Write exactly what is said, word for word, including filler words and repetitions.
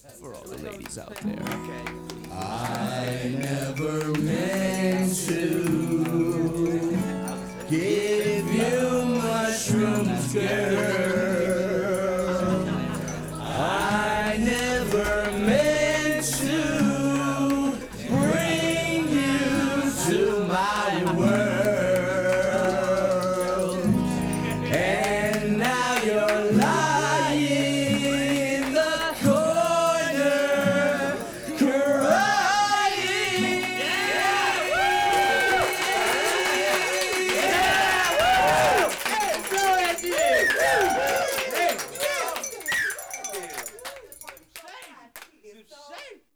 for all the ladies out there. Okay. I never meant to give you mushrooms, girl.